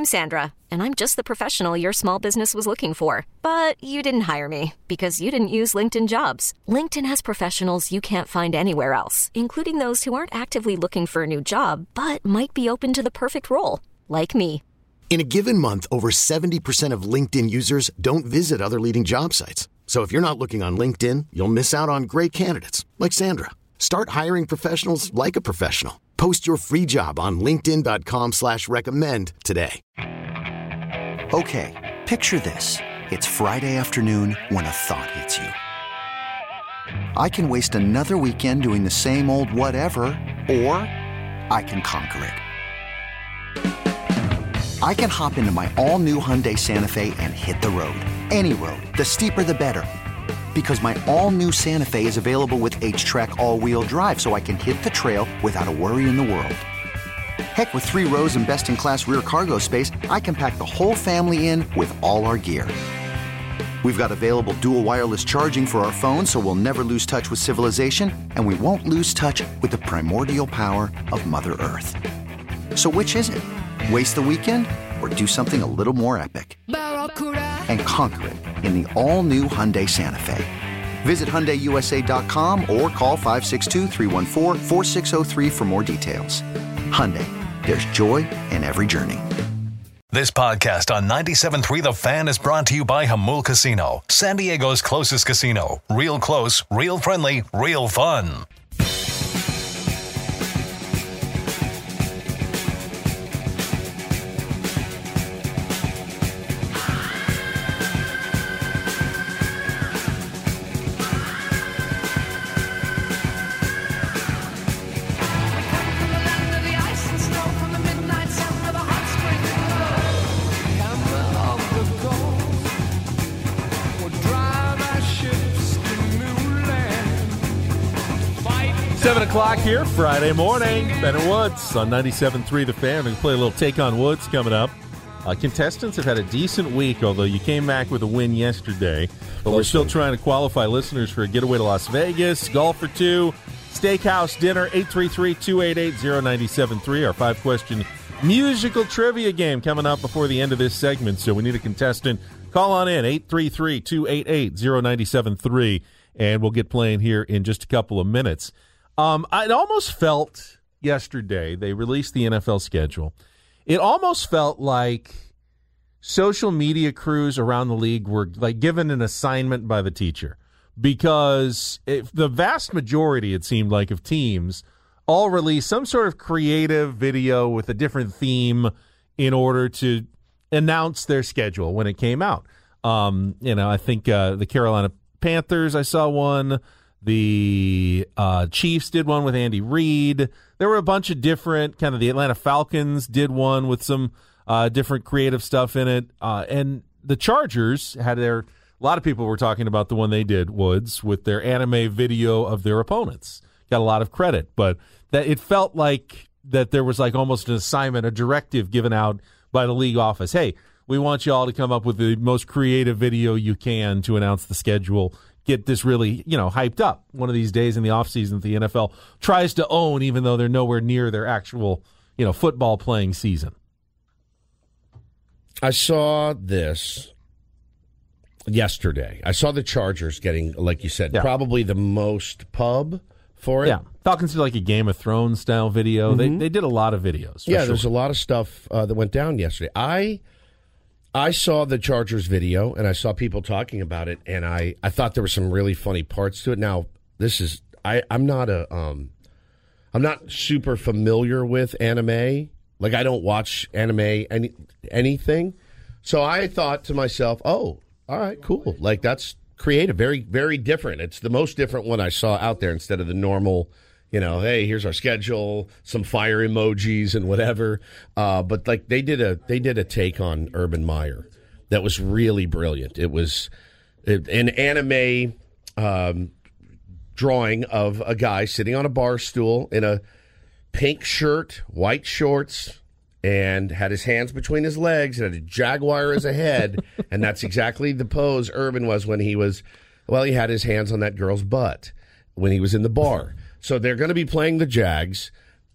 I'm Sandra, and I'm just the professional your small business was looking for. But you didn't hire me because you didn't use LinkedIn Jobs. LinkedIn has professionals you can't find anywhere else, including those who aren't actively looking for a new job, but might be open to the perfect role, like me. In a given month, over 70% of LinkedIn users don't visit other leading job sites. So if you're not looking on LinkedIn, you'll miss out on great candidates like Sandra. Start hiring professionals like a professional. Post your free job on linkedin.com/recommend today. Okay, picture this. It's Friday afternoon when a thought hits you. I can waste another weekend doing the same old whatever, or I can conquer it. I can hop into my all-new Hyundai Santa Fe and hit the road. Any road. The steeper, the better. Because my all-new Santa Fe is available with H-Track all-wheel drive, so I can hit the trail without a worry in the world. Heck, with 3 rows and best-in-class rear cargo space, I can pack the whole family in with all our gear. We've got available dual wireless charging for our phones, so we'll never lose touch with civilization, and we won't lose touch with the primordial power of Mother Earth. So which is it? Waste the weekend or do something a little more epic? And conquer it in the all-new Hyundai Santa Fe. Visit HyundaiUSA.com or call 562-314-4603 for more details. Hyundai, there's joy in every journey. This podcast on 97.3 The Fan is brought to you by Jamul Casino, San Diego's closest casino. Real close, real friendly, real fun. O'clock here, Friday morning. Ben and Woods on 97.3 The Fan. We play a little Take on Woods coming up. Contestants have had a decent week, although you came back with a win yesterday. But we're still trying to qualify listeners for a getaway to Las Vegas, golf for 2, steakhouse dinner, 833-288-0973. Our 5-question musical trivia game coming up before the end of this segment. So we need a contestant. Call on in, 833-288-0973, and we'll get playing here in just a couple of minutes. It almost felt yesterday, they released the NFL schedule. It almost felt like social media crews around the league were like given an assignment by the teacher, because the vast majority, it seemed like, of teams all released some sort of creative video with a different theme in order to announce their schedule when it came out. I think the Carolina Panthers, I saw one. The Chiefs did one with Andy Reid. There were a bunch of different, kind of the Atlanta Falcons did one with some different creative stuff in it. And the Chargers had a lot of people were talking about the one they did, Woods, with their anime video of their opponents. Got a lot of credit, but that it felt like that there was like almost an assignment, a directive given out by the league office. Hey, we want you all to come up with the most creative video you can to announce the schedule. Get this really, hyped up one of these days in the offseason that the NFL tries to own, even though they're nowhere near their actual, football playing season. I saw this yesterday. I saw the Chargers getting, like you said, probably the most pub for it. Yeah, Falcons did like a Game of Thrones style video. Mm-hmm. They did a lot of videos. Yeah, there's a lot of stuff that went down yesterday. I saw the Chargers video, and I saw people talking about it, and I thought there were some really funny parts to it. Now, I'm not super familiar with anime. Like, I don't watch anime anything. So I thought to myself, oh, all right, cool. Like, that's creative, very, very different. It's the most different one I saw out there instead of the normal, hey, here's our schedule, some fire emojis and whatever. But like they did a take on Urban Meyer that was really brilliant. It was an anime drawing of a guy sitting on a bar stool in a pink shirt, white shorts, and had his hands between his legs and had a jaguar as a head. And that's exactly the pose Urban was when he had his hands on that girl's butt when he was in the bar. So they're going to be playing the Jags.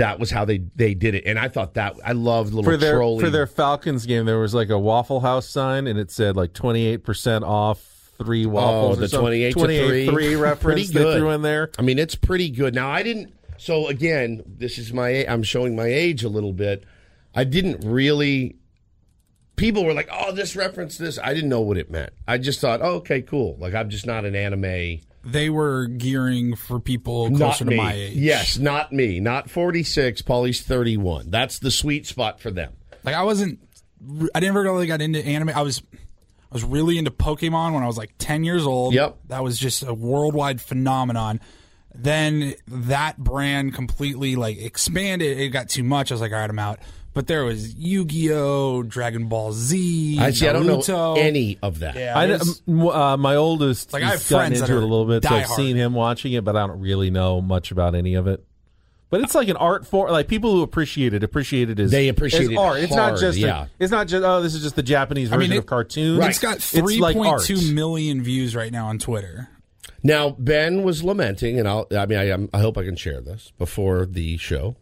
that was how they did it. And I thought that I loved little trolling. For their Falcons game, there was like a Waffle House sign, and it said like 28% off 3 waffles. The 28-3 reference they threw in there. I mean, it's pretty good. Now, I didn't. So again, I'm showing my age a little bit. I didn't really. People were like, "Oh, this reference, this." I didn't know what it meant. I just thought, "Oh, okay, cool." Like I'm just not an anime. They were gearing for people closer to my age. Yes, not me. Not 46. Paulie's 31. That's the sweet spot for them. Like I never really got into anime. I was really into Pokemon when I was like 10 years old. Yep. That was just a worldwide phenomenon. Then that brand completely like expanded. It got too much. I was like, all right, I'm out. But there was Yu-Gi-Oh!, Dragon Ball Z, Naruto. I don't know any of that. Yeah, my oldest like, I have has gotten friends into that it a little bit, so I've diehard. seen him watching it, but I don't really know much about any of it. But it's like an art form. Like people who appreciate it as they appreciate as it art. It's hard, not just it's not just this is just the Japanese version of cartoons. Right. It's got It's like 3.2 million views right now on Twitter. Now Ben was lamenting, and I hope I can share this before the show,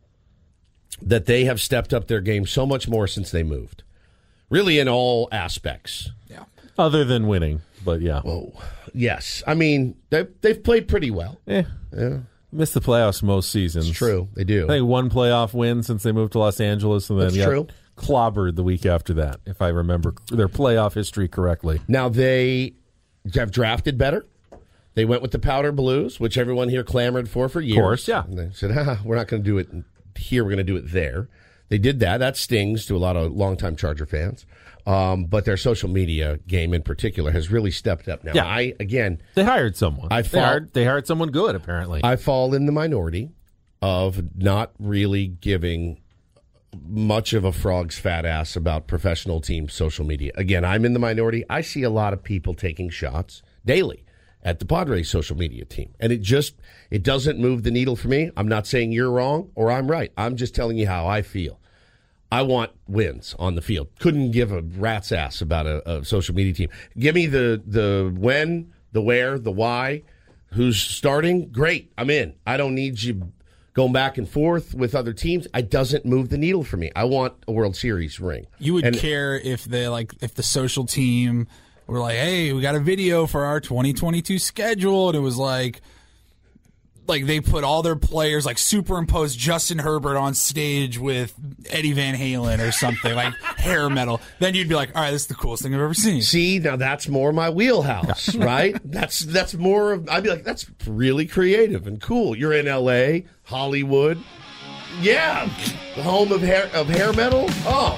that they have stepped up their game so much more since they moved, really in all aspects. Yeah. Other than winning, but yeah. Oh, yes. I mean, they've played pretty well. Yeah. Missed the playoffs most seasons. It's true. They do. I think one playoff win since they moved to Los Angeles, and then got clobbered the week after that, if I remember their playoff history correctly. Now, they have drafted better. They went with the Powder Blues, which everyone here clamored for years. Of course, yeah. And they said, we're not going to do it here. We're going to do it there. They did that. That stings to a lot of longtime Charger fans. But their social media game in particular has really stepped up now. Yeah. They hired someone. They hired someone good, apparently. I fall in the minority of not really giving much of a frog's fat ass about professional team social media. Again, I'm in the minority. I see a lot of people taking shots daily at the Padres social media team. And it doesn't move the needle for me. I'm not saying you're wrong or I'm right. I'm just telling you how I feel. I want wins on the field. Couldn't give a rat's ass about a social media team. Give me the when, the where, the why, who's starting. Great, I'm in. I don't need you going back and forth with other teams. It doesn't move the needle for me. I want a World Series ring. You would care if if the social team were like, hey, we got a video for our 2022 schedule, and it was like they put all their players, like superimposed Justin Herbert on stage with Eddie Van Halen or something, like hair metal. Then you'd be like, all right, this is the coolest thing I've ever seen. See, now that's more my wheelhouse, right? That's more of, I'd be like, that's really creative and cool. You're in L.A., Hollywood. Yeah, the home of hair metal. Oh.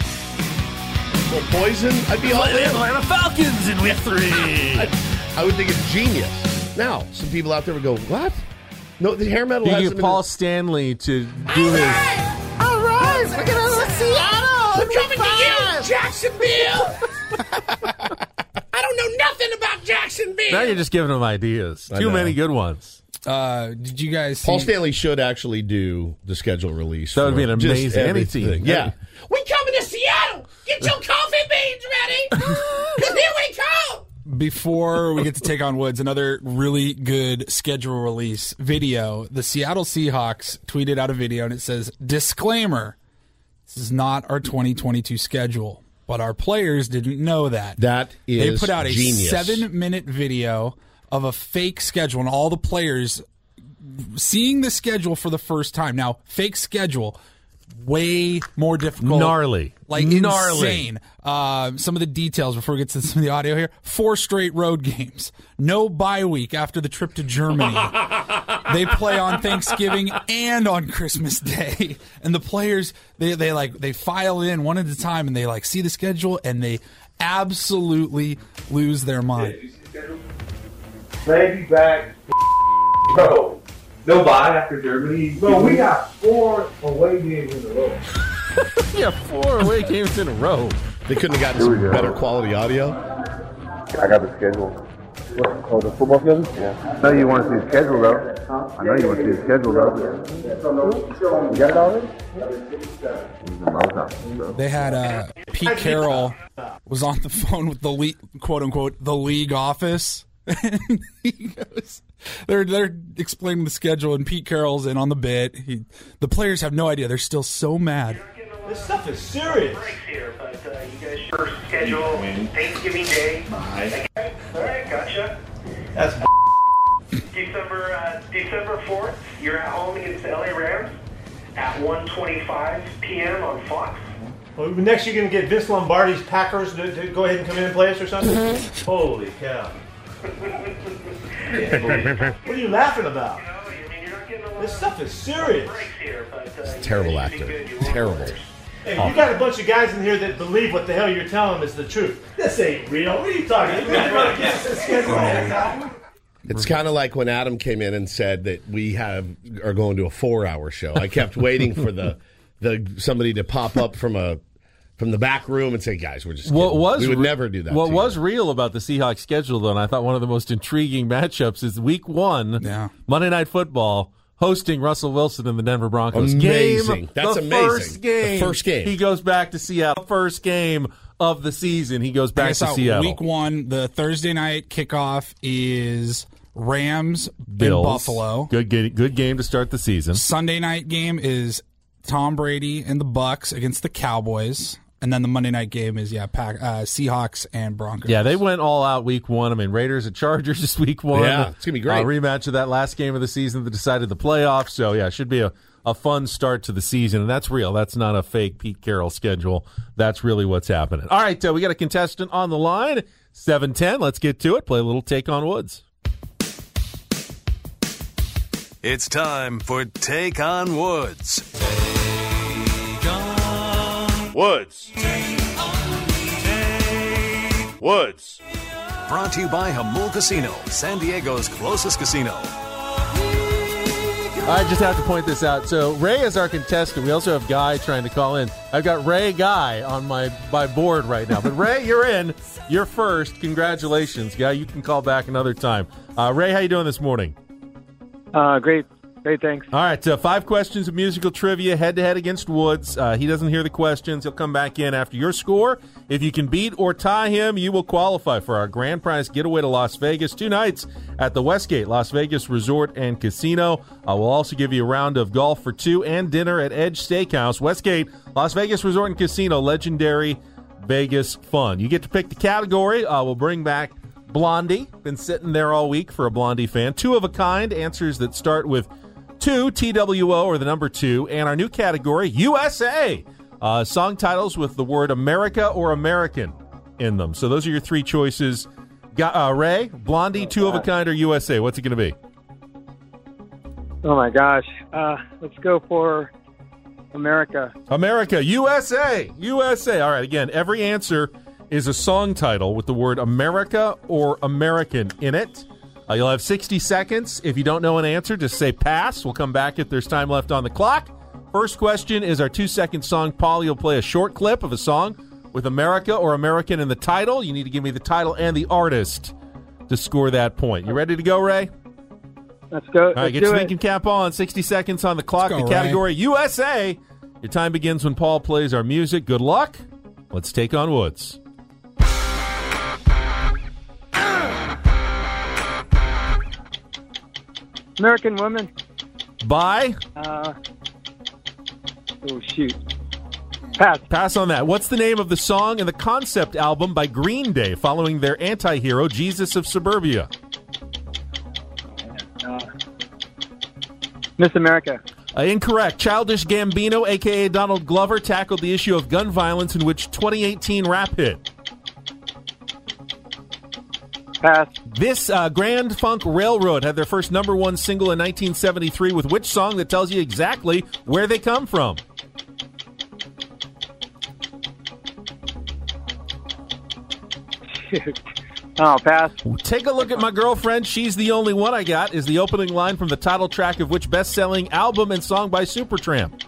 Well, Poison, I'd be all in. Atlanta Falcons in week 3. I would think it's genius. Now, some people out there would go, what? No, the hair metal hasn't been... Paul Stanley to do his... All right, we're going to Seattle. I'm coming to you, Jacksonville. I don't know nothing about Jacksonville. Now you're just giving them ideas. Too many good ones. Did you guys see... Paul Stanley should actually do the schedule release. That would be an amazing anything. Yeah. We coming to Seattle. Get your coffee beans ready. Because here we come. Before we get to take on Woods, another really good schedule release video. The Seattle Seahawks tweeted out a video, and it says, disclaimer, this is not our 2022 schedule. But our players didn't know that. That is They put out a genius. 7-minute video of a fake schedule, and all the players seeing the schedule for the first time. Now, fake schedule, way more difficult. Gnarly. Like insane. Some of the details before we get to some of the audio here. 4 straight road games. No bye week after the trip to Germany. They play on Thanksgiving and on Christmas Day. And the players, they file in one at a time, and they see the schedule, and they absolutely lose their mind. Maybe back. Bro, no bye after Germany. Bro, we got 4 away games in a row. Yeah, 4 away games in a row. They couldn't have gotten some better quality audio. I got the schedule. What? Oh, the football schedule? Yeah. I know you want to see the schedule, though. Huh? I know you want to see the schedule, though. You got it already? They had Pete Carroll was on the phone with the quote unquote the league office, And he goes, they're explaining the schedule, and Pete Carroll's in on the bit. The players have no idea. They're still so mad. This stuff is serious. Here, but you guys first schedule Thanksgiving Day. Okay. All right, gotcha. That's December 4th, you're at home against the LA Rams at 1:25 p.m. on Fox. Well, next you're going to get Vince Lombardi's Packers to go ahead and come in and play us or something? Holy cow. What are you laughing about? This stuff is serious. Terrible actor. Terrible. Hey, you got a bunch of guys in here that believe what the hell you're telling them is the truth. This ain't real. What are you talking about? It's kind of like when Adam came in and said that we are going to a 4-hour show. I kept waiting for the somebody to pop up from the back room and say, "Guys, we're just kidding. We would never do that." What was real about the Seahawks schedule, though, and I thought one of the most intriguing matchups is Week 1, Monday Night Football, hosting Russell Wilson and the Denver Broncos. Amazing. That's amazing. The first game. He goes back to Seattle. First game of the season. He goes back to Seattle. Week 1, the Thursday night kickoff is Rams Bills. in Buffalo. Good game to start the season. Sunday night game is Tom Brady and the Bucks against the Cowboys. And then the Monday night game is, Seahawks and Broncos. Yeah, they went all out Week 1. I mean, Raiders and Chargers is Week 1. Yeah, it's going to be great. Rematch of that last game of the season that decided the playoffs. So, yeah, it should be a fun start to the season. And that's real. That's not a fake Pete Carroll schedule. That's really what's happening. All right, we got a contestant on the line, 710. Let's get to it. Play a little Take on Woods. It's time for Take on Woods. Woods. Woods. Brought to you by Jamul Casino, San Diego's closest casino. I just have to point this out. So Ray is our contestant. We also have Guy trying to call in. I've got Ray Guy on my board right now. But Ray, you're in. You're first. Congratulations, Guy. You can call back another time. Ray, how you doing this morning? Great. Great, thanks. All right, 5 questions of musical trivia, head-to-head against Woods. He doesn't hear the questions. He'll come back in after your score. If you can beat or tie him, you will qualify for our grand prize getaway to Las Vegas, 2 nights at the Westgate Las Vegas Resort and Casino. We'll also give you a round of golf for 2 and dinner at Edge Steakhouse. Westgate Las Vegas Resort and Casino, legendary Vegas fun. You get to pick the category. We'll bring back Blondie. Been sitting there all week for a Blondie fan. 2 of a kind, answers that start with 2, TWO, or the number 2, and our new category, USA. Song titles with the word America or American in them. So those are your 3 choices. Ray, Blondie, 2 of a kind, or USA. What's it going to be? Oh, my gosh. Let's go for America. America, USA. USA. All right, again, every answer is a song title with the word America or American in it. You'll have 60 seconds. If you don't know an answer, just say pass. We'll come back if there's time left on the clock. First question is our 2-second song. Paul, you'll play a short clip of a song with America or American in the title. You need to give me the title and the artist to score that point. You ready to go, Ray? Let's go. All right, get your thinking cap on. 60 seconds on the clock. The category, USA. Your time begins when Paul plays our music. Good luck. Let's take on Woods. American Woman. By? Oh, shoot. Pass. Pass on that. What's the name of the song and the concept album by Green Day following their anti-hero, Jesus of Suburbia? Miss America. Incorrect. Childish Gambino, a.k.a. Donald Glover, tackled the issue of gun violence in which 2018 rap hit? Pass. This Grand Funk Railroad had their first number 1 single in 1973 with which song that tells you exactly where they come from? Oh, pass. Take a look at my girlfriend. She's the only one I got is the opening line from the title track of which best-selling album and song by Supertramp?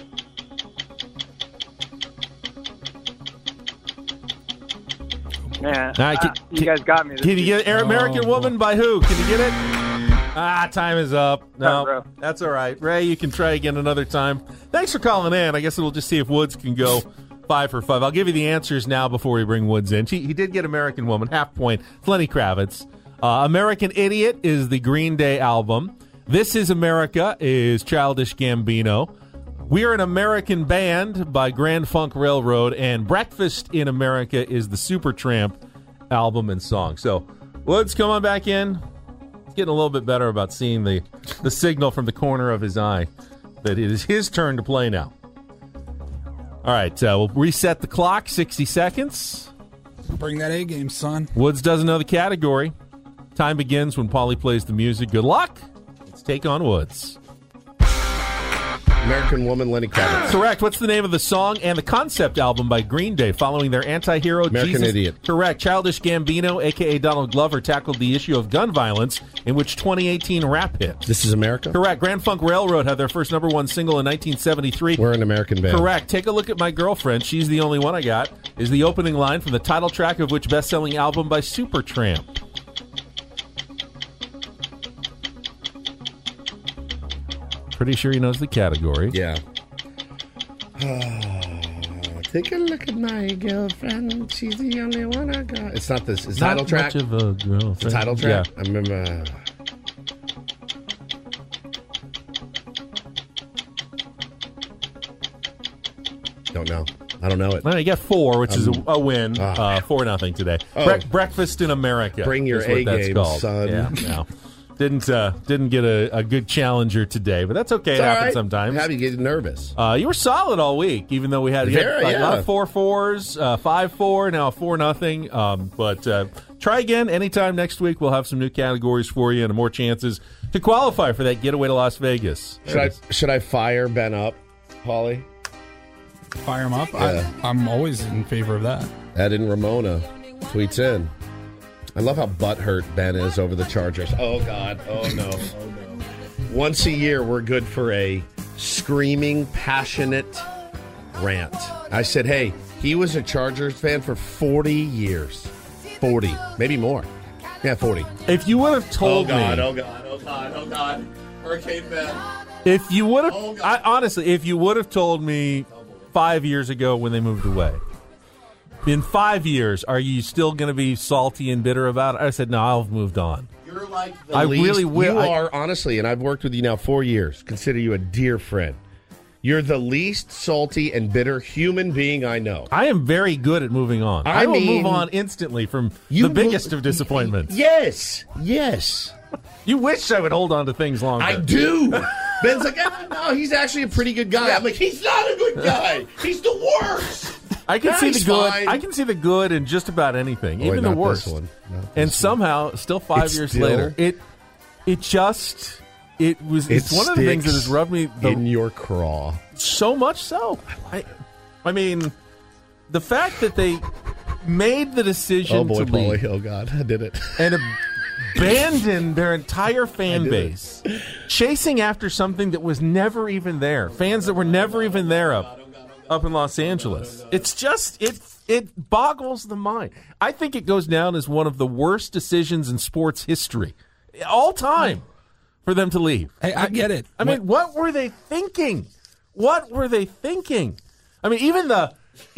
Man, right, you guys got me. Can you get American Woman by who? Can you get it? Time is up. No, that's all right. Ray, you can try again another time. Thanks for calling in. I guess we'll just see if Woods can go 5 for 5. I'll give you the answers now before we bring Woods in. He did get American Woman, half point. Lenny Kravitz. American Idiot is the Green Day album. This Is America is Childish Gambino. We're an American Band by Grand Funk Railroad. And Breakfast in America is the Supertramp album and song. So, Woods, come on back in. He's getting a little bit better about seeing the signal from the corner of his eye that it is his turn to play now. All right, we'll reset the clock, 60 seconds. Bring that A game, son. Woods doesn't know the category. Time begins when Paulie plays the music. Good luck. Let's take on Woods. American Woman, Lenny Kravitz. Correct. What's the name of the song and the concept album by Green Day following their anti-hero American Jesus? Idiot. Correct. Childish Gambino, a.k.a. Donald Glover, tackled the issue of gun violence in which 2018 rap hit. This Is America? Correct. Grand Funk Railroad had their first number one single in 1973. We're an American Band. Correct. Take a look at my girlfriend. She's the only one I got. Is the opening line from the title track of which best-selling album by Supertramp? Pretty sure he knows the category. Yeah. Take a look at my girlfriend. She's the only one I got. It's not this. It's Not title track. much of a girlfriend. The title track. Yeah. I remember. Don't know. I don't know it. Well, you got 4, which is a win. 4-0 today. Oh. Breakfast in America. Bring your is what A that's game, called. son. Yeah, no. Didn't get a good challenger today, but that's okay. It happens sometimes. How do you get nervous? You were solid all week, even though we had a lot of 4-4s, 5-4, now 4-0. But try again anytime next week. We'll have some new categories for you and more chances to qualify for that getaway to Las Vegas. Should I fire Ben up, Paulie? Fire him up? Yeah. I'm always in favor of that. Ed and Ramona tweets in. I love how butthurt Ben is over the Chargers. Oh, God. Oh, no. Oh, no. Once a year, we're good for a screaming, passionate rant. I said, hey, he was a Chargers fan for 40 years. 40. Maybe more. Yeah, 40. If you would have told me... Oh, God. Hurricane Ben. If you would have... honestly, if you would have told me 5 years ago when they moved away... In 5 years, are you still going to be salty and bitter about it? I said, no, I've moved on. You're like the least. Really will. You are, honestly, and I've worked with you now 4 years. Consider you a dear friend. You're the least salty and bitter human being I know. I am very good at moving on. I will move on instantly from the biggest of disappointments. Yes. You wish I would hold on to things longer. I do. Ben's like, no, he's actually a pretty good guy. I'm like, he's not a good guy. He's the worst. I can see the good. Fine. I can see the good in just about anything, even the worst. And somehow, still 5 years later, it's one of the things that has rubbed me in your craw. So much so. I mean, the fact that they made the decision to leave. Oh God, I did it. And abandoned their entire fan base, chasing after something that was never even there. Fans that were never even there up in Los Angeles. It's just, it boggles the mind. I think it goes down as one of the worst decisions in sports history, all time, for them to leave. Hey, I get it. I mean, what were they thinking? What were they thinking? I mean, even the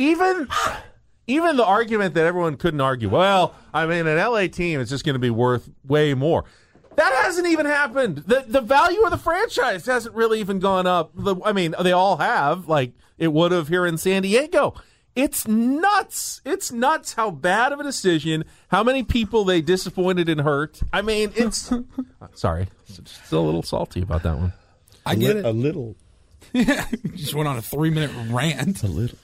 argument that everyone couldn't argue. Well, I mean, an LA team is just going to be worth way more. That hasn't even happened. The value of the franchise hasn't really even gone up. I mean, they all have, like it would have here in San Diego. It's nuts. It's nuts how bad of a decision, how many people they disappointed and hurt. I mean, it's... Sorry. Still a little salty about that one. I get it. A little. Yeah, just went on a 3-minute rant. A little.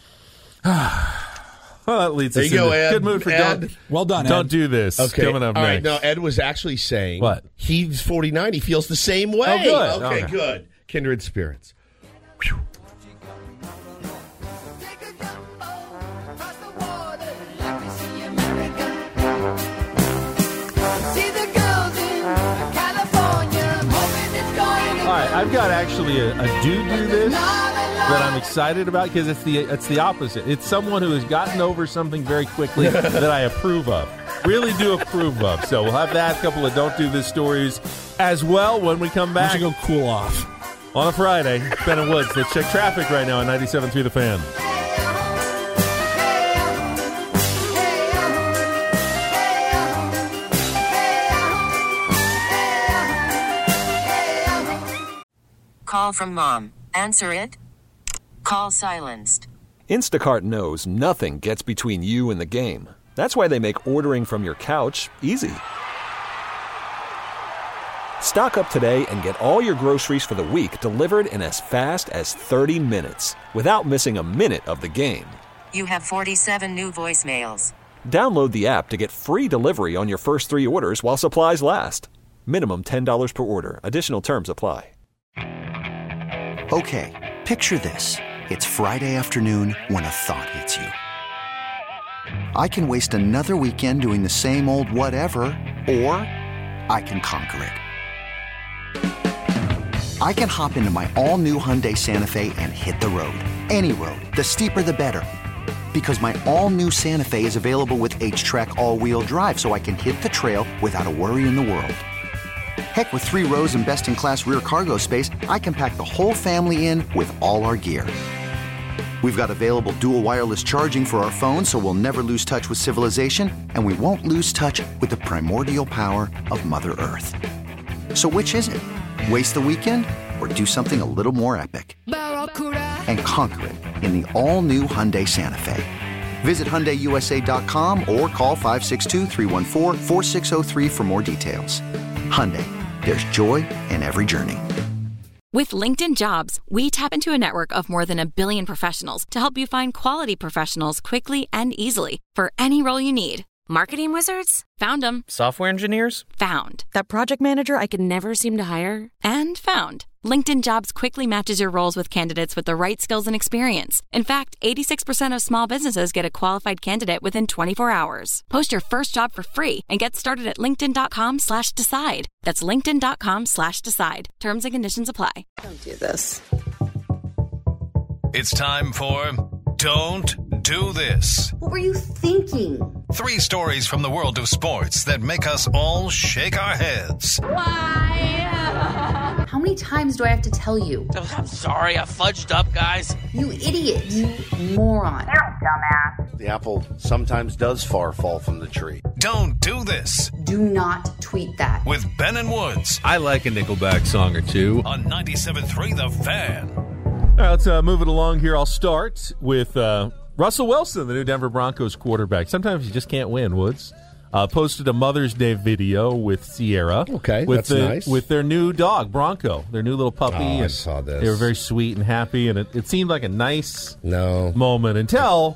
Well, that leads there us you go, into Ed. good mood for Ed. Well done, Ed. Don't do this. Okay. Coming up All next. right, no, Ed was actually saying what? He's 49. He feels the same way. Oh, good. Okay, Okay. good. Kindred spirits. Whew. All right, I've got actually a do this that I'm excited about because it's the opposite. It's someone who has gotten over something very quickly that I approve of. Really do approve of. So we'll have that, a couple of don't do this stories as well when we come back. We should go cool off. On a Friday, Ben and Woods. Let's check traffic right now on 97.3 The Fan. call from mom. Answer it. Call silenced. Instacart knows nothing gets between you and the game. That's why they make ordering from your couch easy. Stock up today and get all your groceries for the week delivered in as fast as 30 minutes without missing a minute of the game. You have 47 new voicemails. Download the app to get free delivery on your first 3 orders while supplies last. Minimum $10 per order. Additional terms apply. Okay, picture this. It's Friday afternoon when a thought hits you. I can waste another weekend doing the same old whatever, or I can conquer it. I can hop into my all-new Hyundai Santa Fe and hit the road. Any road. The steeper, the better. Because my all-new Santa Fe is available with H-Track all-wheel drive, so I can hit the trail without a worry in the world. Heck, with 3 rows and best-in-class rear cargo space, I can pack the whole family in with all our gear. We've got available dual wireless charging for our phones, so we'll never lose touch with civilization, and we won't lose touch with the primordial power of Mother Earth. So which is it? Waste the weekend or do something a little more epic? And conquer it in the all-new Hyundai Santa Fe. Visit HyundaiUSA.com or call 562-314-4603 for more details. Hyundai, there's joy in every journey. With LinkedIn Jobs, we tap into a network of more than 1 billion professionals to help you find quality professionals quickly and easily for any role you need. Marketing wizards? Found them. Software engineers? Found. That project manager I could never seem to hire? And found. LinkedIn Jobs quickly matches your roles with candidates with the right skills and experience. In fact, 86% of small businesses get a qualified candidate within 24 hours. Post your first job for free and get started at linkedin.com/decide. That's linkedin.com/decide. Terms and conditions apply. Don't do this. It's time for Don't Do This. What were you thinking? 3 stories from the world of sports that make us all shake our heads. Why? How many times do I have to tell you? I'm sorry, I fudged up, guys. You idiot. You moron. You're a dumbass. The apple sometimes does fall from the tree. Don't do this. Do not tweet that. With Ben and Woods. I like a Nickelback song or two. On 97.3 The Fan. All right, let's move it along here. I'll start with Russell Wilson, the new Denver Broncos quarterback. Sometimes you just can't win, Woods. Posted a Mother's Day video with Sierra. Okay, that's nice. With their new dog, Bronco, their new little puppy. Oh, I saw this. They were very sweet and happy, and it seemed like a nice moment until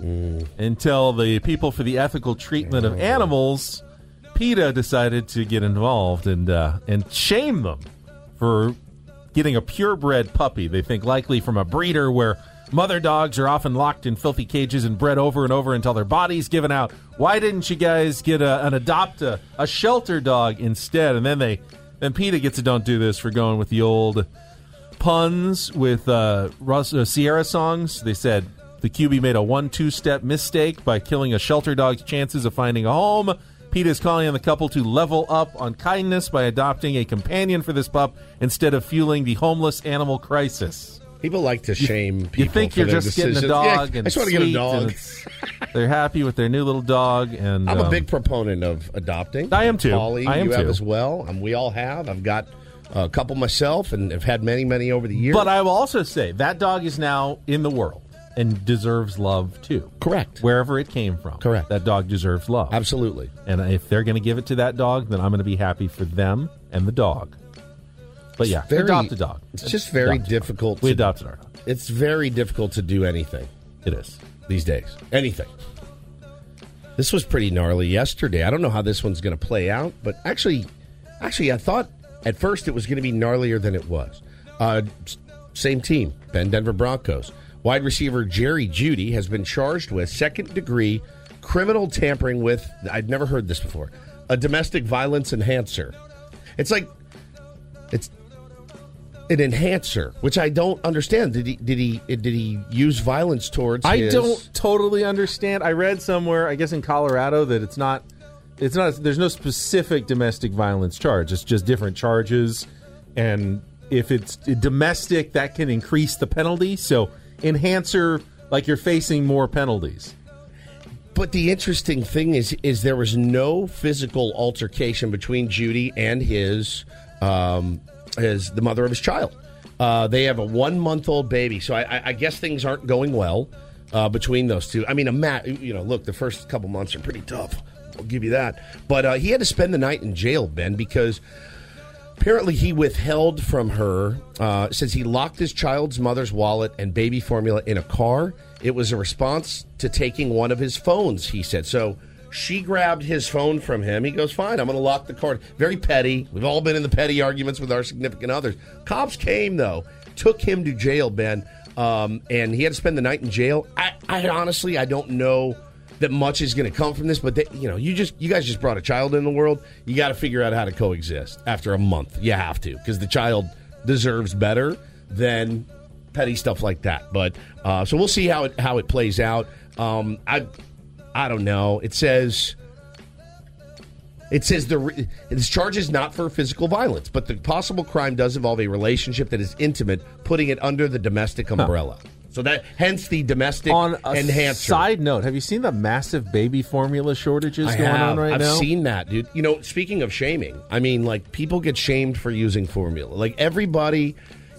the people for the ethical treatment of animals, PETA, decided to get involved and shame them for getting a purebred puppy. They think likely from a breeder where mother dogs are often locked in filthy cages and bred over and over until their body's given out. Why didn't you guys get adopt a shelter dog instead? And then PETA gets a don't do this for going with the old puns with Sierra songs. They said the QB made a 1-2-step mistake by killing a shelter dog's chances of finding a home. PETA is calling on the couple to level up on kindness by adopting a companion for this pup instead of fueling the homeless animal crisis. People like to shame people. You think for you're their just decisions. getting a dog, yeah, and I just want to get a dog. They're happy with their new little dog, and I'm a big proponent of adopting. I am too. Paulie, I am you have too. as well. We all have. I've got a couple myself, and have had many over the years. But I will also say that dog is now in the world and deserves love too. Correct. Wherever it came from. Correct. That dog deserves love. Absolutely. And if they're going to give it to that dog, then I'm going to be happy for them and the dog. But yeah, adopt a dog. It's just very difficult. We adopted our dog. It's very difficult to do anything. It is. These days. Anything. This was pretty gnarly yesterday. I don't know how this one's going to play out, but actually, I thought at first it was going to be gnarlier than it was. Same team, Denver Broncos. Wide receiver Jerry Jeudy has been charged with second-degree criminal tampering with, I'd never heard this before, a domestic violence enhancer. It's like, it's an enhancer, which I don't understand. Did he use violence towards his... I don't totally understand. I read somewhere, I guess in Colorado, that it's not, there's no specific domestic violence charge. It's just different charges. And if it's domestic, that can increase the penalty. So enhancer, like you're facing more penalties. But the interesting thing is there was no physical altercation between Jeudy and the mother of his child. They have a 1-month-old baby, so I guess things aren't going well between those two. I mean, look, the first couple months are pretty tough. I'll give you that. But he had to spend the night in jail, Ben, because apparently he withheld from her, says he locked his child's mother's wallet and baby formula in a car. It was a response to taking one of his phones, he said. So she grabbed his phone from him. He goes, fine, I'm going to lock the car. Very petty. We've all been in the petty arguments with our significant others. Cops came, though, took him to jail, Ben, and he had to spend the night in jail. I honestly, I don't know that much is going to come from this, but you guys just brought a child in the world. You got to figure out how to coexist after a month. You have to, because the child deserves better than petty stuff like that. But so we'll see how it plays out. I don't know. It says this charge is not for physical violence, but the possible crime does involve a relationship that is intimate, putting it under the domestic umbrella. So that, hence the domestic enhancer. Side note, have you seen the massive baby formula shortages going on right now? I've seen that, dude. Speaking of shaming, I mean, like, people get shamed for using formula. Like, everybody,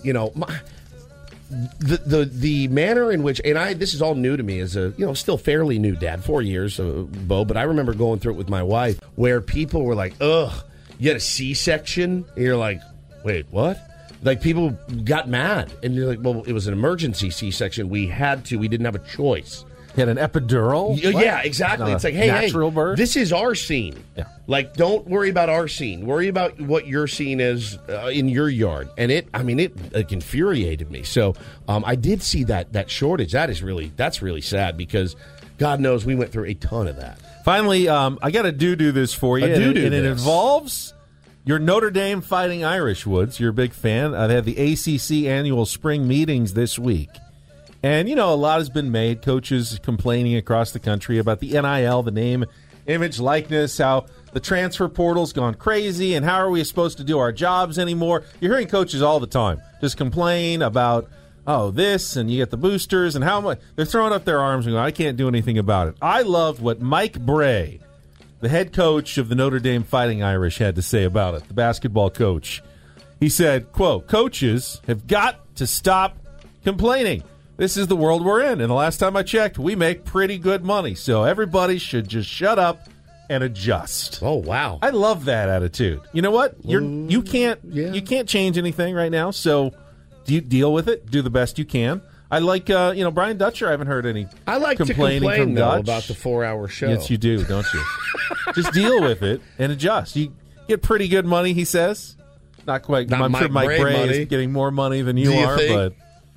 the manner in which, and this is all new to me as a, still fairly new dad, 4 years, Bo, but I remember going through it with my wife, where people were like, ugh, you had a C-section? And you're like, wait, what? Like, people got mad, and you're like, well, it was an emergency C-section. We didn't have a choice. You had an epidural? Yeah, exactly. It's like, hey, birth? This is our scene. Yeah. Like, don't worry about our scene. Worry about what your scene is in your yard. And it infuriated me. So I did see that shortage. That's really sad, because God knows we went through a ton of that. Finally, I got to do this for you. And it involves your Notre Dame Fighting Irish, Woods. You're a big fan. They have the ACC annual spring meetings this week. And, a lot has been made. Coaches complaining across the country about the NIL, the name, image, likeness, how the transfer portal's gone crazy, and how are we supposed to do our jobs anymore? You're hearing coaches all the time just complain about, this, and you get the boosters, and how much. They're throwing up their arms and going, I can't do anything about it. I loved what Mike Bray, the head coach of the Notre Dame Fighting Irish, had to say about it, the basketball coach. He said, quote, coaches have got to stop complaining. This is the world we're in, and the last time I checked, we make pretty good money. So everybody should just shut up and adjust. Oh, wow. I love that attitude. You know what? You can't change anything right now, so do you deal with it? Do the best you can. I like, Brian Dutcher, I haven't heard any I like complaining to complain, from though, Dutch. about the 4-hour show. Yes, you do, don't you? Just deal with it and adjust. You get pretty good money, he says. Not quite. I'm sure Mike Bray is getting more money than you are, but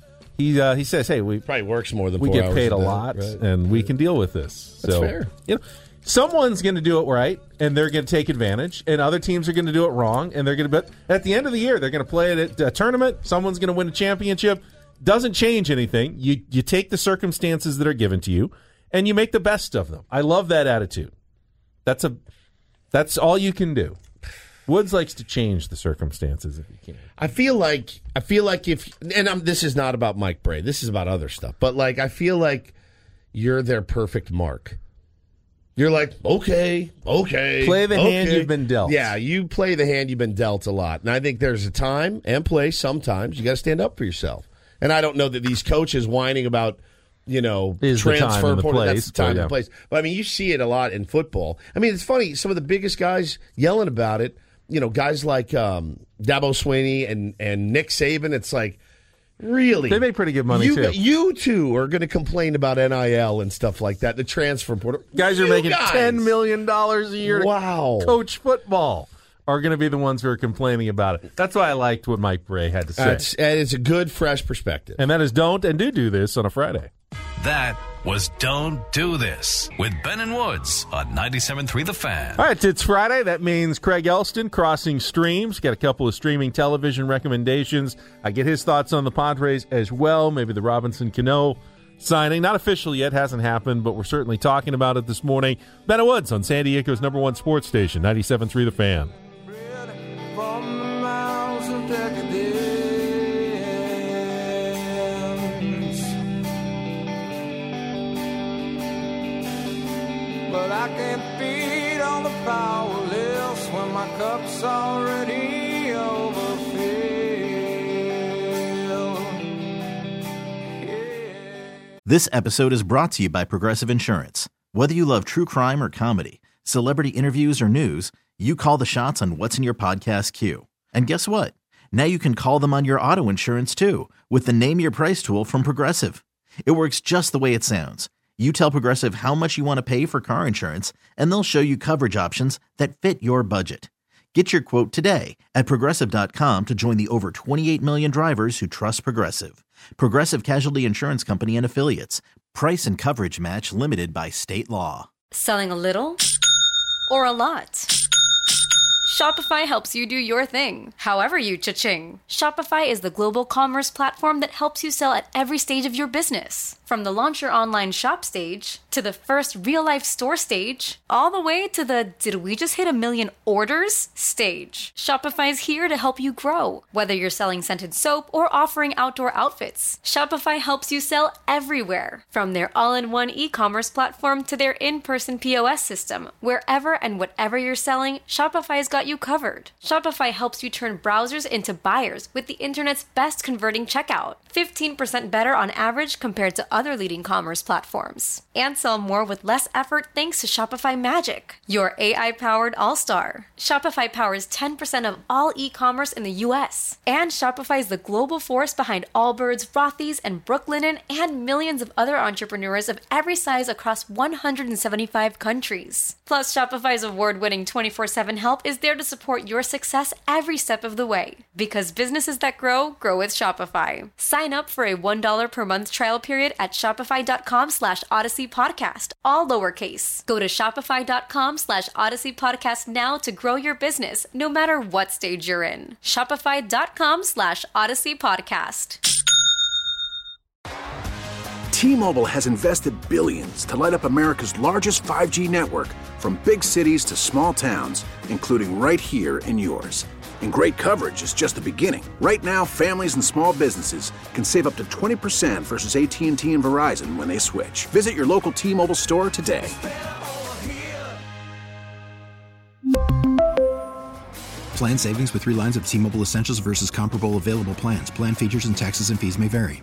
he says, hey, we probably works more than 4 we hours get paid a day, lot, right? and we can deal with this. That's fair. Someone's going to do it right, and they're going to take advantage, and other teams are going to do it wrong, and they're going to. But at the end of the year, they're going to play at a tournament. Someone's going to win a championship. Doesn't change anything. You take the circumstances that are given to you, and you make the best of them. I love that attitude. That's all you can do. Woods likes to change the circumstances if he can. I feel like if, and this is not about Mike Bray. This is about other stuff. But like, I feel like you're their perfect mark. You're like, okay. Play the hand you've been dealt. Yeah, you play the hand you've been dealt a lot. And I think there's a time and place sometimes you got to stand up for yourself. And I don't know that these coaches whining about, transfer portal, that's the time and the place. But I mean, you see it a lot in football. I mean, it's funny. Some of the biggest guys yelling about it, guys like Dabo Swinney and Nick Saban, it's like, really? They make pretty good money, too. You two are going to complain about NIL and stuff like that, the transfer portal. Guys are making $10 million a year to coach football are going to be the ones who are complaining about it. That's why I liked what Mike Bray had to say. It's a good, fresh perspective. And that is don't and do this on a Friday. That was Don't Do This with Ben and Woods on 97.3 The Fan. All right, it's Friday. That means Craig Elston crossing streams. Got a couple of streaming television recommendations. I get his thoughts on the Padres as well. Maybe the Robinson Cano signing. Not official yet, hasn't happened, but we're certainly talking about it this morning. Ben and Woods on San Diego's #1 sports station, 97.3 The Fan. From the miles of decadence, but I can't feed on the powerless when my cup's already overfilled. This episode is brought to you by Progressive Insurance. Whether you love true crime or comedy, celebrity interviews or news, you call the shots on what's in your podcast queue. And guess what? Now you can call them on your auto insurance too with the Name Your Price tool from Progressive. It works just the way it sounds. You tell Progressive how much you want to pay for car insurance, and they'll show you coverage options that fit your budget. Get your quote today at Progressive.com to join the over 28 million drivers who trust Progressive. Progressive Casualty Insurance Company and Affiliates. Price and coverage match limited by state law. Selling a little or a lot? Shopify helps you do your thing, however you cha-ching. Shopify is the global commerce platform that helps you sell at every stage of your business. From the launch your online shop stage, to the first real-life store stage, all the way to the did we just hit 1 million orders stage. Shopify's here to help you grow. Whether you're selling scented soap or offering outdoor outfits, Shopify helps you sell everywhere. From their all-in-one e-commerce platform to their in-person POS system, wherever and whatever you're selling, Shopify's got you covered. Shopify helps you turn browsers into buyers with the internet's best converting checkout. 15% better on average compared to other leading commerce platforms. And sell more with less effort thanks to Shopify Magic, your AI-powered all-star. Shopify powers 10% of all e-commerce in the U.S. And Shopify is the global force behind Allbirds, Rothy's, and Brooklinen, and millions of other entrepreneurs of every size across 175 countries. Plus, Shopify's award-winning 24/7 help is there to support your success every step of the way. Because businesses that grow with Shopify. Sign up for a $1 per month trial period at shopify.com/Odyssey Podcast, all lowercase. Go to shopify.com/Odyssey Podcast now to grow your business, no matter what stage you're in. Shopify.com/Odyssey Podcast. T-Mobile has invested billions to light up America's largest 5G network, from big cities to small towns, including right here in yours. And great coverage is just the beginning. Right now, families and small businesses can save up to 20% versus AT&T and Verizon when they switch. Visit your local T-Mobile store today. Plan savings with 3 lines of T-Mobile Essentials versus comparable available plans. Plan features and taxes and fees may vary.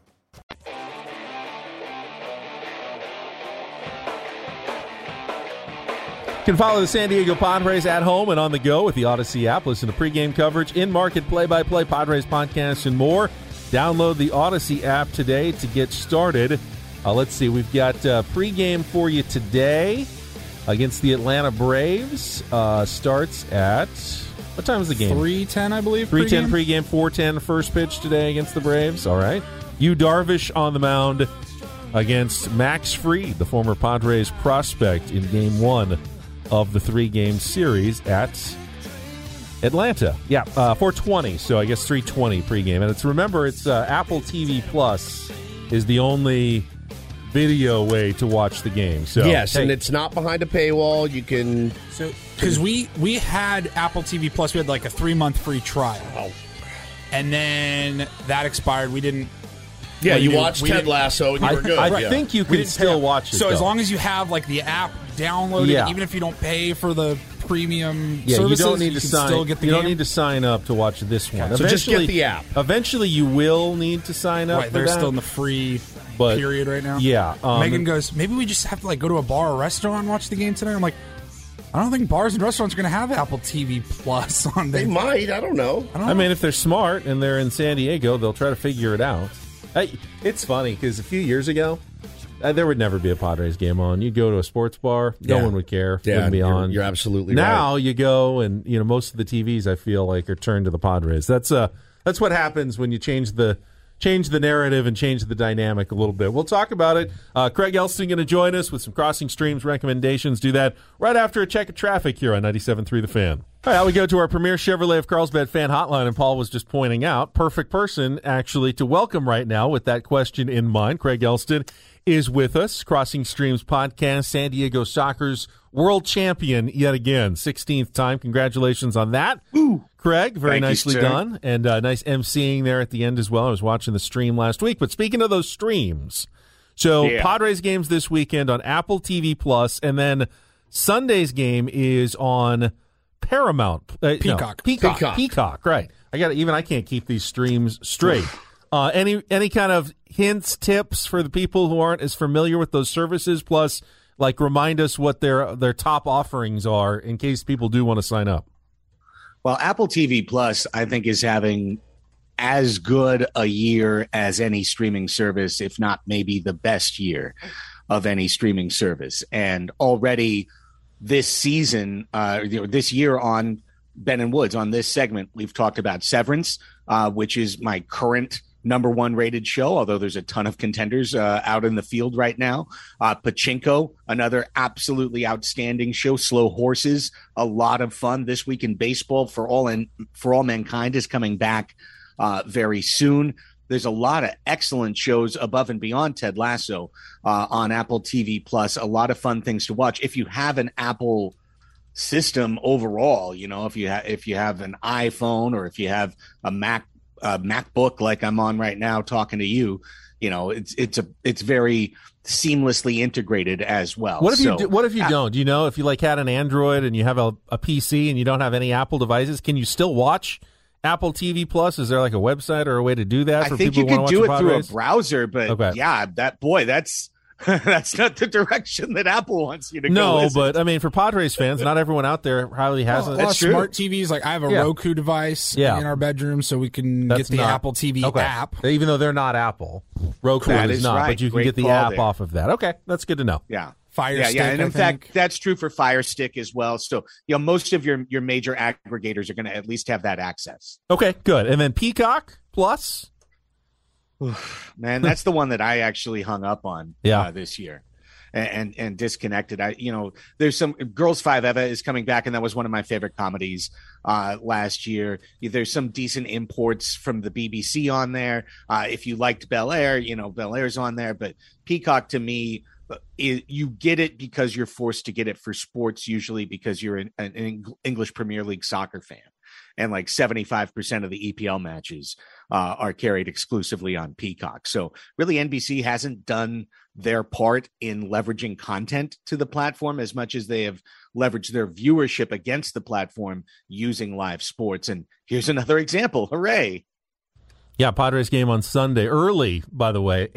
You can follow the San Diego Padres at home and on the go with the Odyssey app. Listen to pregame coverage, in-market play-by-play Padres podcasts, and more. Download the Odyssey app today to get started. Let's see. We've got pregame for you today against the Atlanta Braves. Starts at, what time is the game? 3:10, I believe. 3:10 pregame, 4:10 first pitch today against the Braves. All right. Yu Darvish on the mound against Max Fried, the former Padres prospect, in Game 1 of the 3-game series at Atlanta. 4:20, so I guess 3:20 pregame. And it's Apple TV Plus is the only video way to watch the game. So yes, and it's not behind a paywall. You can... Because we had Apple TV Plus. We had like a 3-month free trial. Oh. And then that expired. We didn't... Yeah, you watched Ted Lasso and you were good. I think you can still watch it. So as long as you have like the app downloaded, even if you don't pay for the premium services, you don't need to still get the You game? don't need to sign up to watch this one. So just get the app. Eventually, you will need to sign up. Right, they're still in the free period right now. Yeah. Megan goes, maybe we just have to like go to a bar or restaurant and watch the game tonight. I'm like, I don't think bars and restaurants are going to have Apple TV Plus on there. They might. I don't know. I mean, if they're smart and they're in San Diego, they'll try to figure it out. It's funny because a few years ago, there would never be a Padres game on. You'd go to a sports bar, no one would care. It wouldn't be on. You're absolutely right. Now you go and most of the TVs I feel like are turned to the Padres. That's what happens when you change the narrative and change the dynamic a little bit. We'll talk about it. Craig Elston going to join us with some Crossing Streams recommendations. Do that right after a check of traffic here on 97.3 The Fan. All right, we go to our Premier Chevrolet of Carlsbad fan hotline, and Paul was just pointing out, perfect person actually to welcome right now with that question in mind. Craig Elston is with us, Crossing Streams podcast, San Diego Soccer's world champion yet again, 16th time. Congratulations on that. Ooh. Craig, very nicely done, and nice emceeing there at the end as well. I was watching the stream last week. But speaking of those streams, Padres games this weekend on Apple TV Plus, and then Sunday's game is on Paramount. Peacock. Peacock, right. I can't keep these streams straight. Any kind of hints, tips for the people who aren't as familiar with those services? Plus, like, remind us what their top offerings are in case people do want to sign up. Well, Apple TV Plus, I think, is having as good a year as any streaming service, if not maybe the best year of any streaming service. And already this season, this year on Ben and Woods, on this segment, we've talked about Severance, which is my current number one rated show, although there's a ton of contenders out in the field right now. Pachinko, another absolutely outstanding show. Slow Horses, a lot of fun. This Week in Baseball, For All Mankind is coming back very soon. There's a lot of excellent shows above and beyond Ted Lasso on Apple TV Plus. A lot of fun things to watch. If you have an Apple system overall, if you have an iPhone or if you have a MacBook like I'm on right now talking to you, it's very seamlessly integrated as well. What if you don't? Do you know if you had an Android and you have a PC and you don't have any Apple devices, can you still watch Apple TV Plus? Is there like a website or a way to do that? I think you can do it through a browser, but that's not the direction that Apple wants you to go. No, but I mean, for Padres fans, not everyone out there probably has it. That's smart TVs. Like I have a Roku device in our bedroom, so we can get the Apple TV app. Even though they're not Apple, Roku is not, but you can get the app off of that. Okay, that's good to know. Yeah. Fire Stick, and in fact, that's true for Fire Stick as well. So, most of your major aggregators are going to at least have that access. Okay, good. And then Peacock Plus. Man, that's the one that I actually hung up on this year and disconnected. There's some Girls 5 Eva is coming back, and that was one of my favorite comedies last year. There's some decent imports from the BBC on there. If you liked Bel Air, Bel Air's on there. But Peacock, to me, you get it because you're forced to get it for sports, usually because you're an English Premier League soccer fan. And like 75% of the EPL matches are carried exclusively on Peacock. So really NBC hasn't done their part in leveraging content to the platform as much as they have leveraged their viewership against the platform using live sports. And here's another example. Hooray. Yeah, Padres game on Sunday. Early, by the way.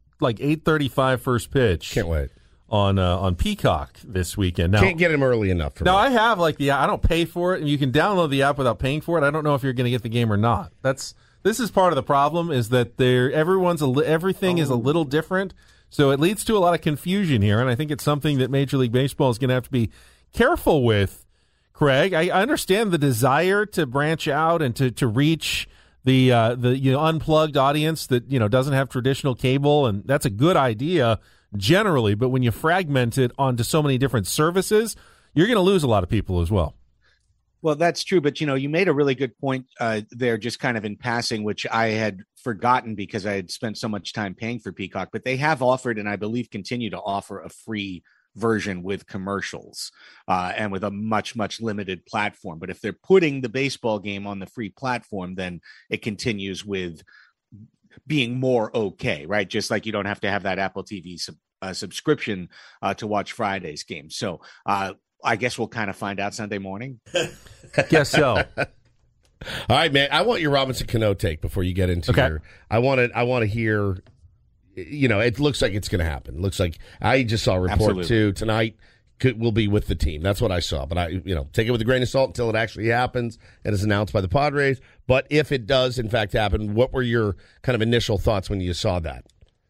8:35 first pitch. Can't wait. On Peacock this weekend. Now, can't get him early enough for me. I have I don't pay for it, and you can download the app without paying for it. I don't know if you're going to get the game or not. This is part of the problem, is that everything is a little different, so it leads to a lot of confusion here, and I think it's something that Major League Baseball is going to have to be careful with. Craig, I understand the desire to branch out and to reach the unplugged audience that doesn't have traditional cable, and that's a good idea generally, but when you fragment it onto so many different services, you're going to lose a lot of people as well. Well, that's true, but you made a really good point there, just kind of in passing, which I had forgotten because I had spent so much time paying for Peacock. But they have offered, and I believe continue to offer, a free version with commercials and with a much limited platform. But if they're putting the baseball game on the free platform, then it continues with being more okay, right? Just like you don't have to have that Apple TV subscription to watch Friday's game. So I guess we'll kind of find out Sunday morning. Guess so. All right, man. I want your Robinson Cano take before you get into your. I want to hear. It looks like it's going to happen. It looks like I just saw a report too tonight. Will be with the team. That's what I saw. But I take it with a grain of salt until it actually happens and is announced by the Padres. But if it does, in fact, happen, what were your kind of initial thoughts when you saw that?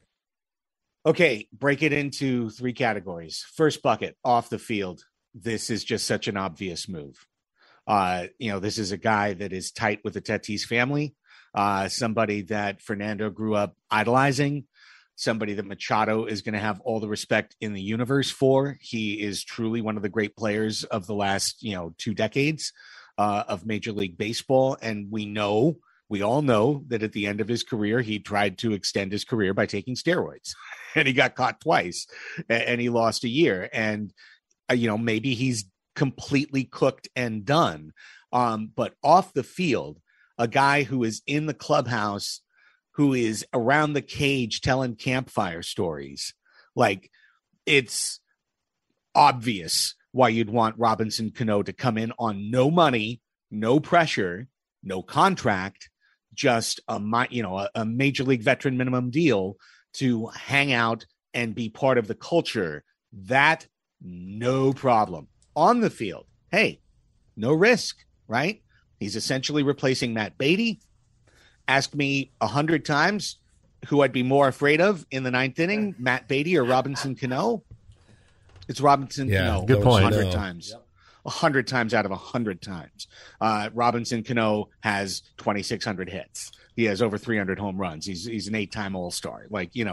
Okay, break it into three categories. First bucket, off the field. This is just such an obvious move. This is a guy that is tight with the Tatis family, somebody that Fernando grew up idolizing, somebody that Machado is going to have all the respect in the universe for. He is truly one of the great players of the last, 2 decades of Major League Baseball. And we all know that at the end of his career, he tried to extend his career by taking steroids and he got caught twice and he lost a year. And, maybe he's completely cooked and done. But off the field, a guy who is in the clubhouse, who is around the cage telling campfire stories. Like, it's obvious why you'd want Robinson Cano to come in on no money, no pressure, no contract, just a major league veteran minimum deal to hang out and be part of the culture, that no problem. On the field, hey, no risk, right? He's essentially replacing Matt Beatty. Ask me 100 times who I'd be more afraid of in the ninth inning, Matt Beatty or Robinson Cano. It's Robinson Cano. Good point. 100 times. Yep. 100 times out of 100 times. Robinson Cano has 2,600 hits. He has over 300 home runs. He's an 8-time All-Star.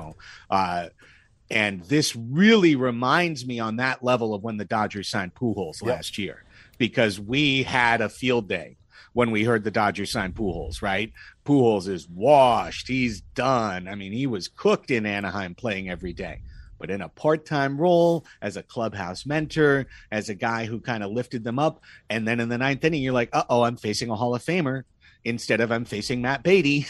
And this really reminds me on that level of when the Dodgers signed Pujols last year, because we had a field day when we heard the Dodgers sign Pujols, right? Pujols is washed. He's done. I mean, he was cooked in Anaheim playing every day. But in a part-time role as a clubhouse mentor, as a guy who kind of lifted them up. And then in the ninth inning, you're like, uh-oh, I'm facing a Hall of Famer instead of I'm facing Matt Beatty,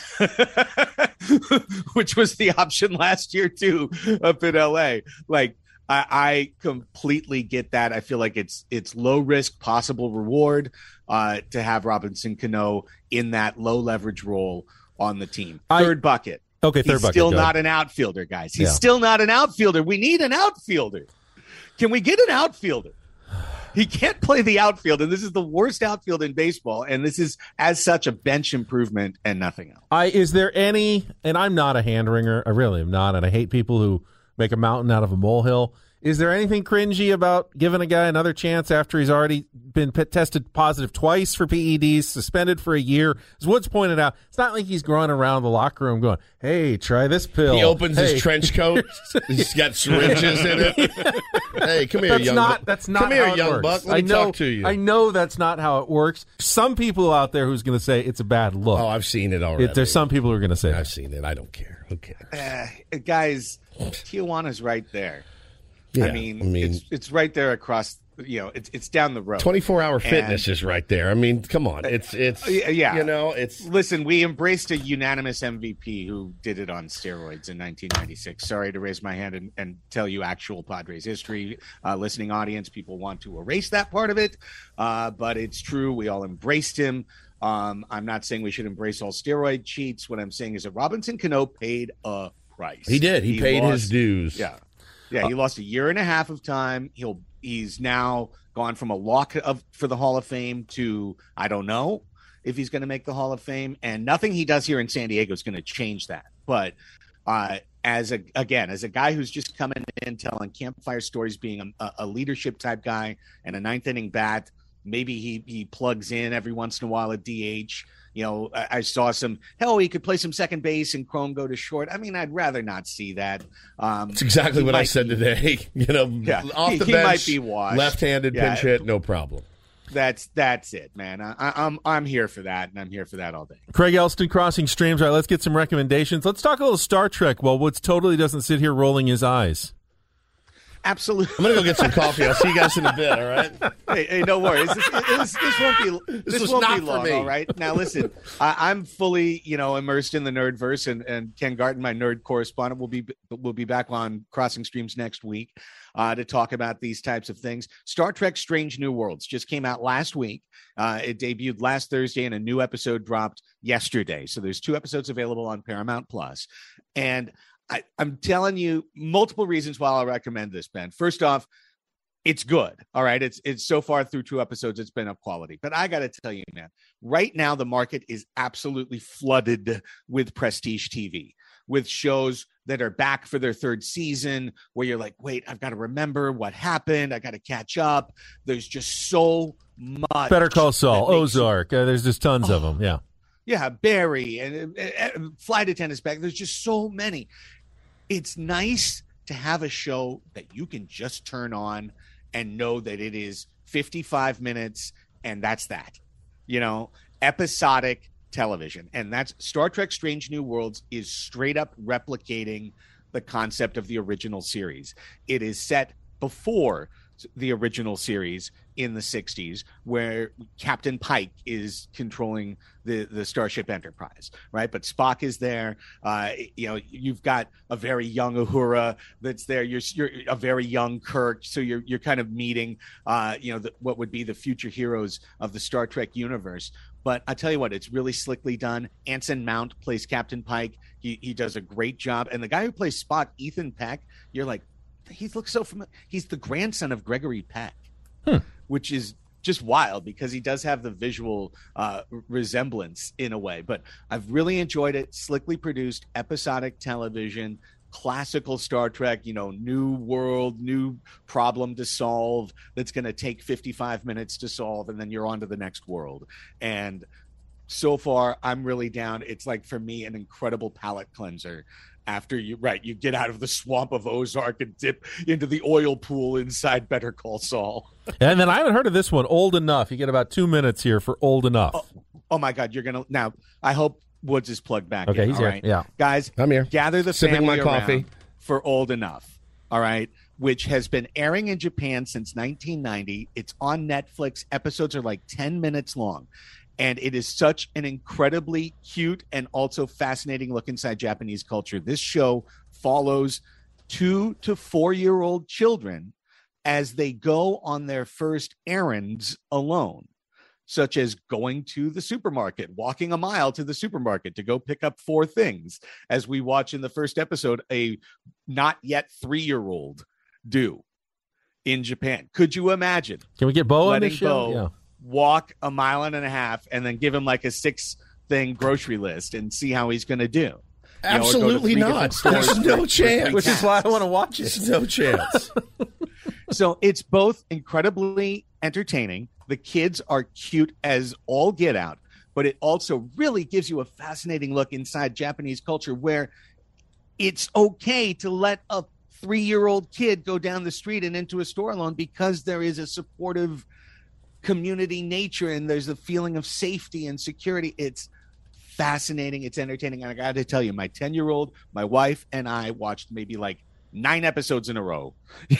which was the option last year too up in LA. Like, I completely get that. I feel like it's low risk, possible reward to have Robinson Cano in that low leverage role on the team. Third bucket. Okay, third He's bucket. still not an outfielder, guys. He's still not an outfielder. We need an outfielder. Can we get an outfielder? He can't play the outfield, and this is the worst outfield in baseball, and this is, as such, a bench improvement and nothing else. Is there any, and I'm not a hand-wringer, I really am not, and I hate people who make a mountain out of a molehill. Is there anything cringy about giving a guy another chance after he's already been tested positive twice for PEDs, suspended for a year? As Woods pointed out, it's not like he's going around the locker room going, hey, try this pill. He opens his trench coat. He's got syringes in it. Hey, come here, young buck. That's not come here, how it young works. buck. Let me talk to you. I know that's not how it works. Some people out there who's going to say it's a bad look. Oh, I've seen it already. There's some people who are going to say I've seen it. I don't care. Who cares? Guys, Tijuana's right there. Yeah, I mean, it's right there across. It's down the road. 24-hour fitness is right there. I mean, come on. It's it's. Listen, we embraced a unanimous MVP who did it on steroids in 1996. Sorry to raise my hand and tell you actual Padres history. Listening audience, people want to erase that part of it, but it's true. We all embraced him. I'm not saying we should embrace all steroid cheats. What I'm saying is that Robinson Cano paid a price. He did. He paid his dues. Yeah. Yeah, he lost a year and a half of time. He's now gone from a lock for the Hall of Fame to I don't know if he's going to make the Hall of Fame, and nothing he does here in San Diego is going to change that. But as a guy who's just coming in telling campfire stories, being a leadership type guy and a ninth inning bat, maybe he plugs in every once in a while at DH. I saw he could play some second base and Chrome go to short. I mean, I'd rather not see that. That's exactly what I said today. Off the bench, might be washed. Left-handed pinch hit, no problem. That's it, man. I'm here for that, and I'm here for that all day. Craig Elston, Crossing Streams. All right, let's get some recommendations. Let's talk a little Star Trek while Woods totally doesn't sit here rolling his eyes. Absolutely. I'm going to go get some coffee. I'll see you guys in a bit, all right? Hey, no worries. This won't be long, all right? Now, listen, I'm fully, immersed in the nerdverse, and Ken Garten, my nerd correspondent, will be back on Crossing Streams next week to talk about these types of things. Star Trek Strange New Worlds just came out last week. It debuted last Thursday, and a new episode dropped yesterday. So there's 2 episodes available on Paramount Plus. And I'm telling you multiple reasons why I'll recommend this, Ben. First off, it's good. All right. It's so far through 2 episodes, it's been of quality. But I got to tell you, man, right now the market is absolutely flooded with prestige TV, with shows that are back for their 3rd season, where you're like, wait, I've got to remember what happened. I got to catch up. There's just so much. Better Call Saul, Ozark. There's just tons of them. Yeah. Yeah. Barry and Flight Attendants back. There's just so many. It's nice to have a show that you can just turn on and know that it is 55 minutes and that's that. Episodic television. And that's Star Trek Strange New Worlds is straight up replicating the concept of the original series. It is set before the original series in the 60s, where Captain Pike is controlling the Starship Enterprise, right? But Spock is there. You've got a very young Uhura that's there. You're a very young Kirk. So you're kind of meeting, what would be the future heroes of the Star Trek universe. But I tell you what, it's really slickly done. Anson Mount plays Captain Pike. He does a great job. And the guy who plays Spock, Ethan Peck, you're like, he looks so familiar. He's the grandson of Gregory Peck, which is just wild because he does have the visual resemblance in a way. But I've really enjoyed it. Slickly produced, episodic television, classical Star Trek, new world, new problem to solve that's going to take 55 minutes to solve, and then you're on to the next world. And so far, I'm really down. It's like, for me, an incredible palate cleanser after you get out of the swamp of Ozark and dip into the oil pool inside Better Call Saul. And then I haven't heard of this one, Old Enough. You get about 2 minutes here for Old Enough. Oh my God, you're going to, now, I hope Woods is plugged back in. Okay, he's all here. right? Yeah. Guys, I'm here. Gather the Sipping family my coffee around for Old Enough, all right, which has been airing in Japan since 1990. It's on Netflix. Episodes are like 10 minutes long. And it is such an incredibly cute and also fascinating look inside Japanese culture. This show follows 2 to 4 year old children as they go on their first errands alone, such as going to the supermarket, walking a mile to the supermarket to go pick up 4 things, as we watch in the first episode a not yet 3-year-old do in Japan. Could you imagine? Can we get Bo on letting this show? Bo walk a mile and a half and then give him like a 6-thing grocery list and see how he's going to do? Absolutely not. There's no chance. Which is why I want to watch it. There's no chance. So it's both incredibly entertaining. The kids are cute as all get out, but it also really gives you a fascinating look inside Japanese culture, where it's okay to let a 3-year-old kid go down the street and into a store alone because there is a supportive community nature and there's a feeling of safety and security. It's fascinating. It's entertaining. And I got to tell you, my 10-year-old, my wife, and I watched maybe like 9 episodes in a row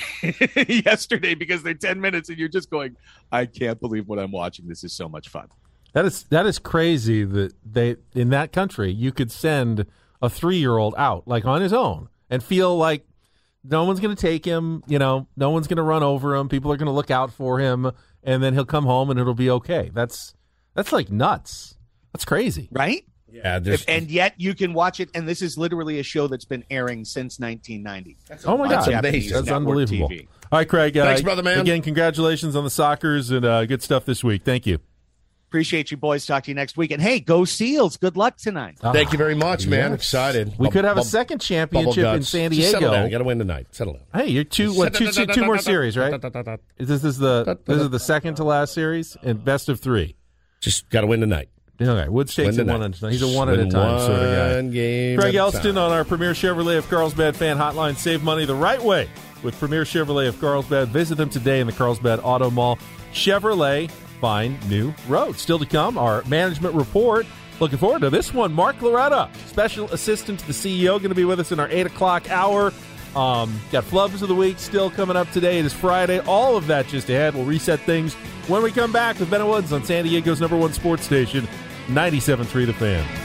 yesterday because they're 10 minutes and you're just going, I can't believe what I'm watching. This is so much fun. That is crazy that they, in that country, you could send a 3-year-old out like on his own and feel like no one's going to take him, no one's going to run over him. People are going to look out for him, and then he'll come home and it'll be okay. That's like nuts. That's crazy. Right? Yeah. And yet you can watch it, and this is literally a show that's been airing since 1990. Oh, my God. That's unbelievable. TV. All right, Craig. Thanks, brother, man. Again, congratulations on the Sockers and good stuff this week. Thank you. Appreciate you, boys. Talk to you next week. And, hey, go Seals. Good luck tonight. Thank you very much, man. Yes. Excited. We could have a second championship in San Diego. Just settle down. You got to win tonight. Settle down. Hey, you're two more series, right? This is the second to last series and best of 3. Just got to win tonight. Okay, Woods takes it one at a time. He's a one at a time sort of guy. Game Craig Elston on our Premier Chevrolet of Carlsbad fan hotline. Save money the right way with Premier Chevrolet of Carlsbad. Visit them today in the Carlsbad Auto Mall. Chevrolet, find new roads. Still to come, our management report. Looking forward to this one. Mark Loretta, special assistant to the CEO, going to be with us in our 8 o'clock hour. Got Flubs of the Week still coming up today. It is Friday. All of that just ahead. We'll reset things when we come back with Ben Woods on San Diego's #1 sports station, 97.3 The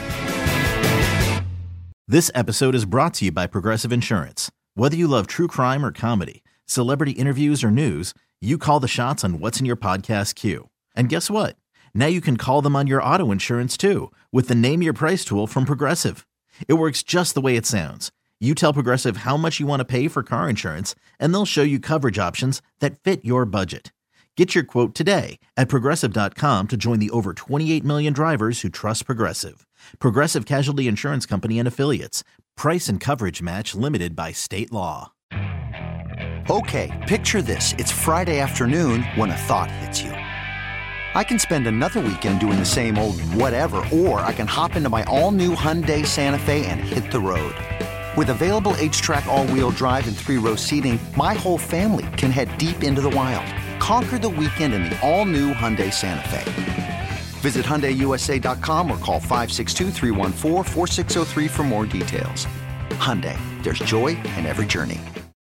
Fan. This episode is brought to you by Progressive Insurance. Whether you love true crime or comedy, celebrity interviews or news, you call the shots on what's in your podcast queue. And guess what? Now you can call them on your auto insurance too with the Name Your Price tool from Progressive. It works just the way it sounds. You tell Progressive how much you want to pay for car insurance, and they'll show you coverage options that fit your budget. Get your quote today at Progressive.com to join the over 28 million drivers who trust Progressive. Progressive Casualty Insurance Company and Affiliates. Price and coverage match limited by state law. Okay, picture this. It's Friday afternoon when a thought hits you. I can spend another weekend doing the same old whatever, or I can hop into my all-new Hyundai Santa Fe and hit the road. With available H-Track all-wheel drive and 3-row seating, my whole family can head deep into the wild. Conquer the weekend in the all-new Hyundai Santa Fe. Visit HyundaiUSA.com or call 562-314-4603 for more details. Hyundai, there's joy in every journey.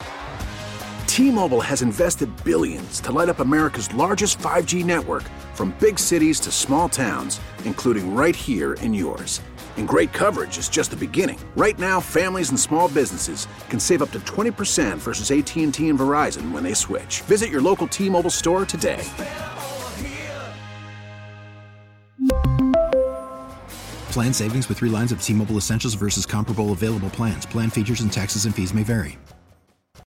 T-Mobile has invested billions to light up America's largest 5G network, from big cities to small towns, including right here in yours. And great coverage is just the beginning. Right now, families and small businesses can save up to 20% versus AT&T and Verizon when they switch. Visit your local T-Mobile store today. Plan savings with 3 lines of T-Mobile Essentials versus comparable available plans. Plan features and taxes and fees may vary.